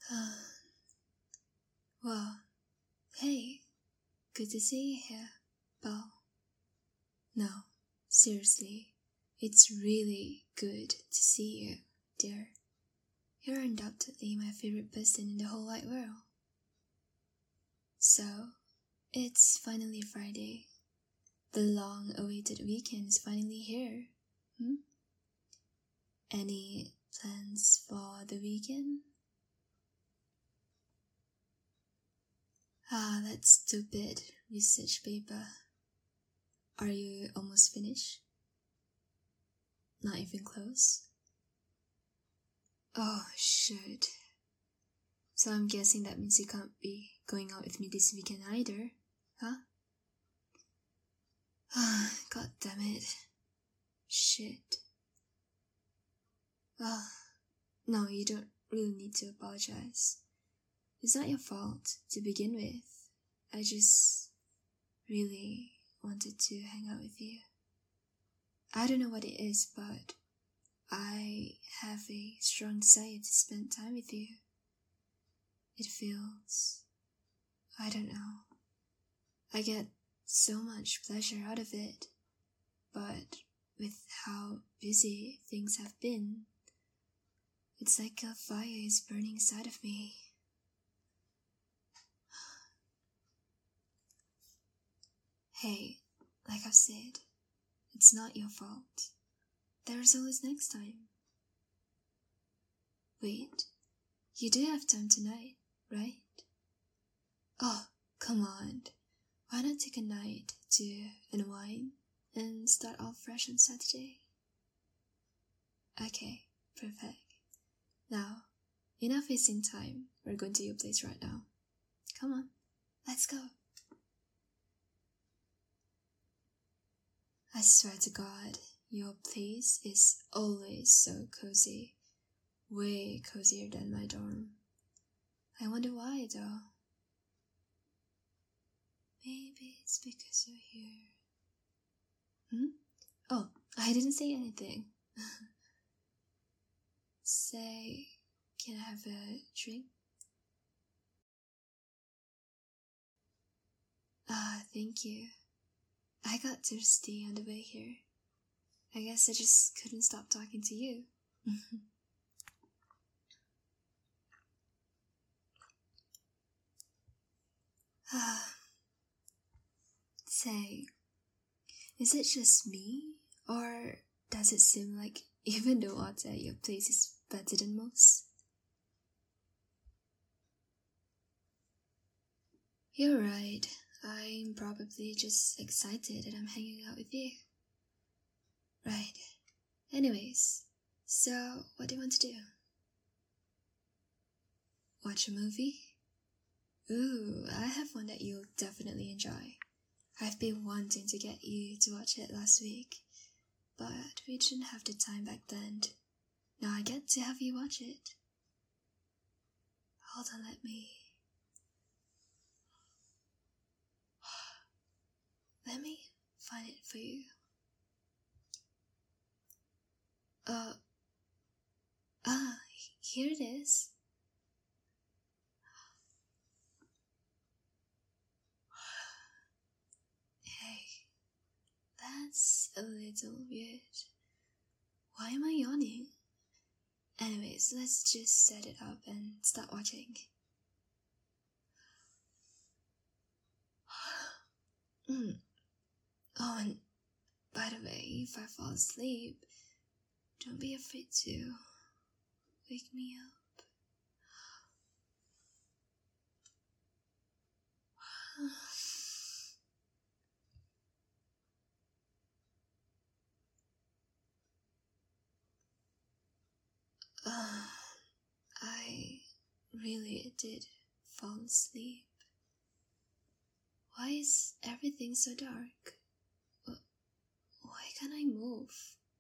Well, hey, good to see you here, Belle. No, seriously, it's really good to see you, dear. You're undoubtedly my favorite person in the whole wide world. So, it's finally Friday. The long-awaited weekend is finally here. Any plans for the weekend? That stupid research paper. Are you almost finished? Not even close? Oh, shoot. So I'm guessing that means you can't be going out with me this weekend either, huh? God damn it. Shit. No, you don't really need to apologize. It's not your fault to begin with. I just really wanted to hang out with you. I don't know what it is, but I have a strong desire to spend time with you. It feels... I don't know. I get so much pleasure out of it, but with how busy things have been, it's like a fire is burning inside of me. Hey, like I've said, it's not your fault. There's always next time. Wait, you do have time tonight, right? Oh, come on. Why not take a night to unwind and start off fresh on Saturday? Okay, perfect. Now, enough wasting time. We're going to your place right now. Come on, let's go. I swear to God, your place is always so cozy. Way cozier than my dorm. I wonder why though. Maybe it's because you're here. Oh, I didn't say anything. Say, can I have a drink? Thank you. I got thirsty on the way here. I guess I just couldn't stop talking to you. Say, is it just me? Or does it seem like even the water at your place is better than most? You're right. I'm probably just excited that I'm hanging out with you. Right. Anyways, so what do you want to do? Watch a movie? Ooh, I have one that you'll definitely enjoy. I've been wanting to get you to watch it last week, but we didn't have the time back then. Now I get to have you watch it. Hold on, let me find it for you. Here it is. Hey, that's a little weird. Why am I yawning? Anyways, let's just set it up and start watching. Oh, and by the way, if I fall asleep, don't be afraid to wake me up. I really did fall asleep. Why is everything so dark? Why can't I move?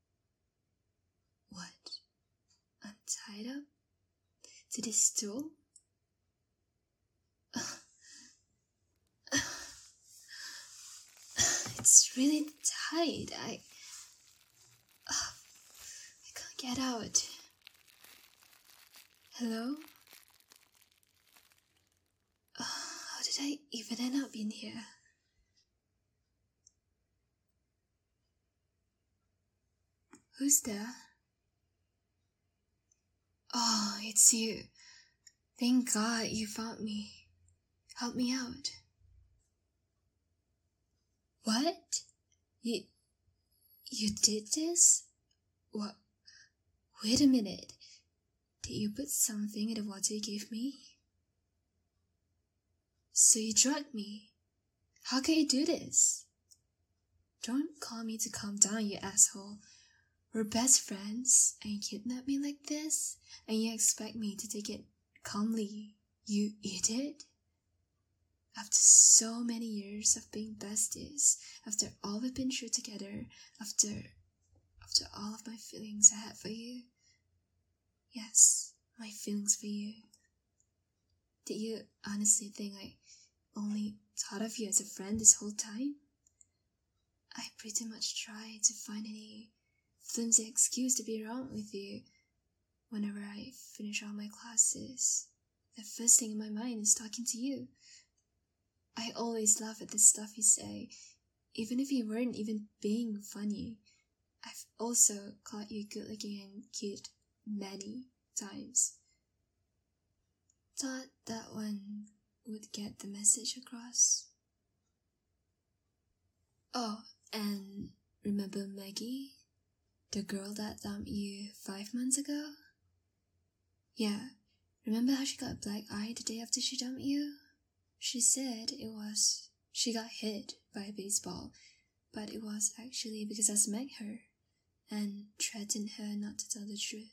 What? I'm tied up to this stool? It's really tight. I can't get out. Hello? I even end up in here? Who's there? Oh, it's you. Thank God you found me. Help me out. What? You did this? What? Wait a minute. Did you put something in the water you gave me? So you drugged me. How can you do this? Don't call me to calm down, you asshole. We're best friends, and you kidnap me like this, and you expect me to take it calmly. You idiot? After so many years of being besties, after all we've been through together, after all of my feelings I had for you. Yes, my feelings for you. Did you honestly think I only thought of you as a friend this whole time? I pretty much tried to find any flimsy excuse to be around with you. Whenever I finish all my classes, the first thing in my mind is talking to you. I always laugh at the stuff you say, even if you weren't even being funny. I've also caught you good looking and cute many times. Thought that one would get the message across. Oh, and remember Maggie? The girl that dumped you 5 months ago? Yeah, remember how she got black eye the day after she dumped you? She said she got hit by a baseball, but it was actually because I smacked her and threatened her not to tell the truth.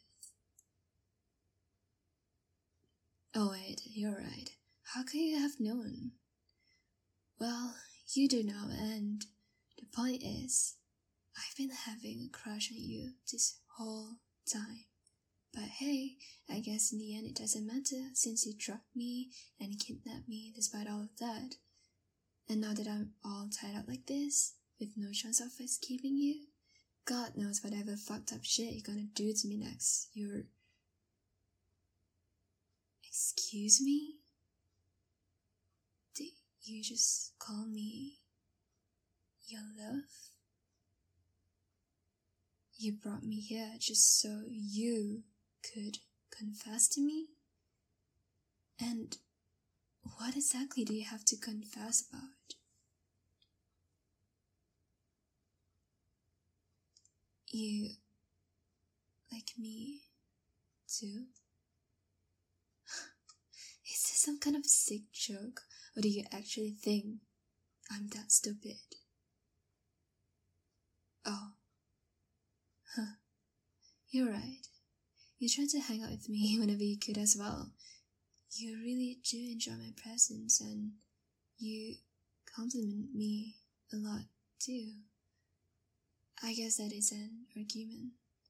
Oh wait, you're right. How could you have known? Well, you do now, and the point is, I've been having a crush on you this whole time. But hey, I guess in the end it doesn't matter since you drugged me and kidnapped me despite all of that. And now that I'm all tied up like this, with no chance of escaping you, God knows whatever fucked up shit you're gonna do to me next. Excuse me? Did you just call me your love? You brought me here just so you could confess to me? And what exactly do you have to confess about? You like me too? Is this some kind of sick joke, or do you actually think I'm that stupid? Oh. Huh. You're right. You tried to hang out with me whenever you could as well. You really do enjoy my presence, and you compliment me a lot too. I guess that is an argument.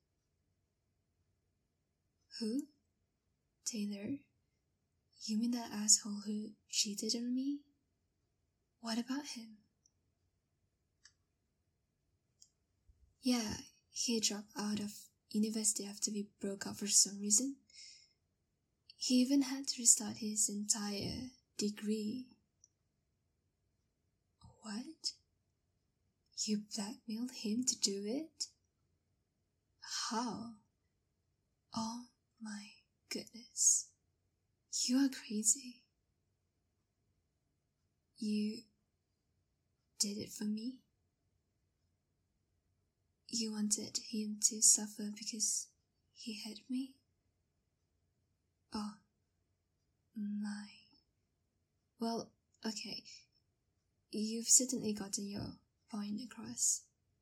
Who? Taylor? You mean that asshole who cheated on me? What about him? Yeah, he dropped out of university after we broke up for some reason. He even had to restart his entire degree. What? You blackmailed him to do it? How? Oh my goodness. You are crazy. You did it for me? You wanted him to suffer because he hit me? Oh my. Well, okay. You've certainly gotten your point across.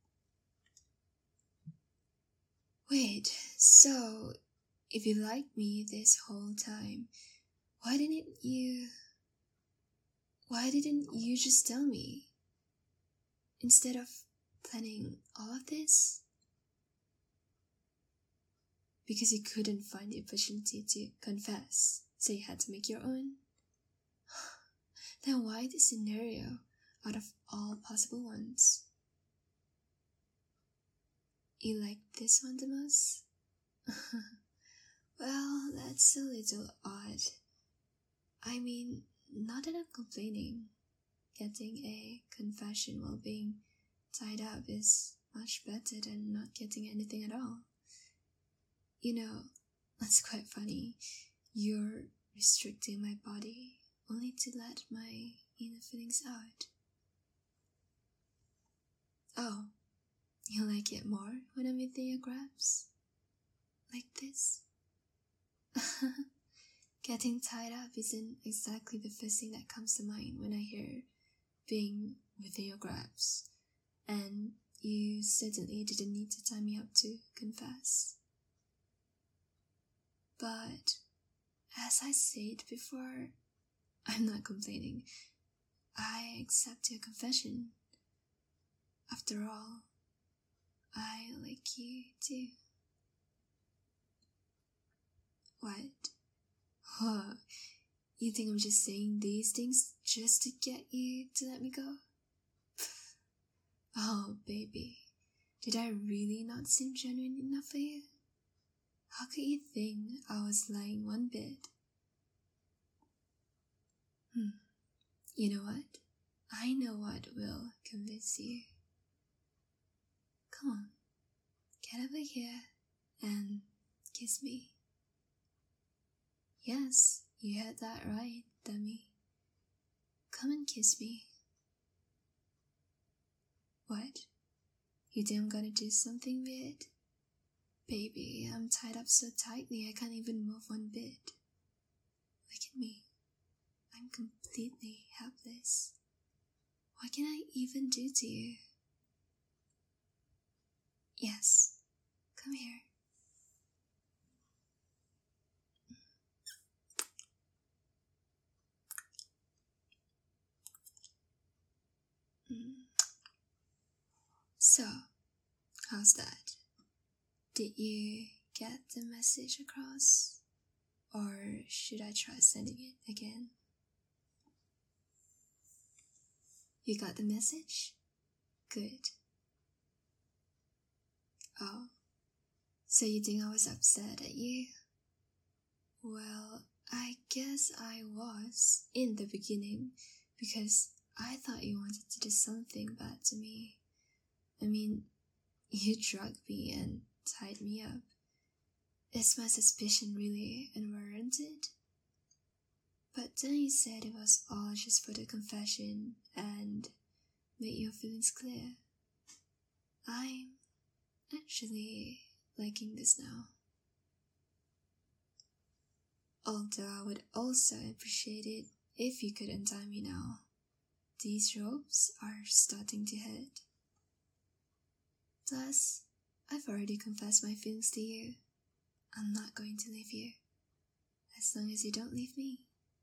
Wait, so if you liked me this whole time, why didn't you just tell me? Instead of planning all of this? Because you couldn't find the opportunity to confess, so you had to make your own? Then why this scenario out of all possible ones? You like this one the most? Well, that's a little odd. I mean, not that I'm complaining. Getting a confession while being tied up is much better than not getting anything at all. You know, that's quite funny. You're restricting my body only to let my inner feelings out. Oh, you like it more when I'm within your grasp? Like this? Getting tied up isn't exactly the first thing that comes to mind when I hear being within your grasp, and you certainly didn't need to tie me up to confess. But as I said before, I'm not complaining. I accept your confession. After all, I like you too. What? Huh? You think I'm just saying these things just to get you to let me go? Oh, baby, did I really not seem genuine enough for you? How could you think I was lying one bit? You know what? I know what will convince you. Come on, get over here and kiss me. Yes, you heard that right, dummy. Come and kiss me. What? You think I'm gonna do something weird? Baby, I'm tied up so tightly I can't even move one bit. Look at me. I'm completely helpless. What can I even do to you? Yes, come here. So, how's that? Did you get the message across? Or should I try sending it again? You got the message? Good. Oh, so you think I was upset at you? Well, I guess I was in the beginning because I thought you wanted to do something bad to me. I mean, you drugged me and tied me up. Is my suspicion really unwarranted? But then you said it was all just for the confession and make your feelings clear. I'm actually liking this now. Although I would also appreciate it if you could untie me now. These ropes are starting to hurt. Plus, I've already confessed my feelings to you. I'm not going to leave you, as long as you don't leave me.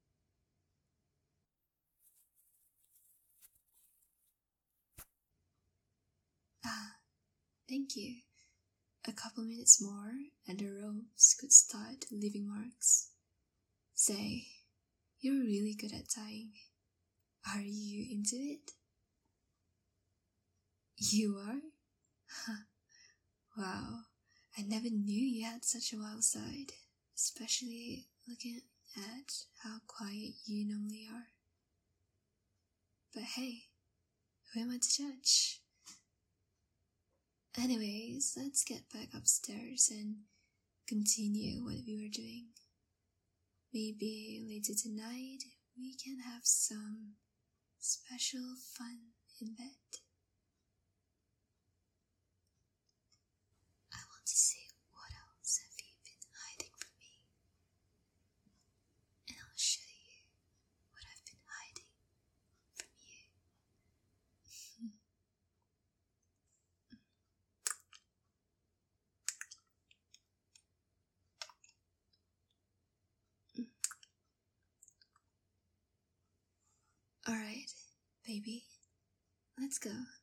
Ah, thank you. A couple minutes more and the ropes could start leaving marks. Say, you're really good at tying. Are you into it? You are? Wow, I never knew you had such a wild side, especially looking at how quiet you normally are. But hey, who am I to judge? Anyways, let's get back upstairs and continue what we were doing. Maybe later tonight we can have some special fun in bed. I want to see what else have you been hiding from me. And I'll show you what I've been hiding from you. Alright, baby, let's go.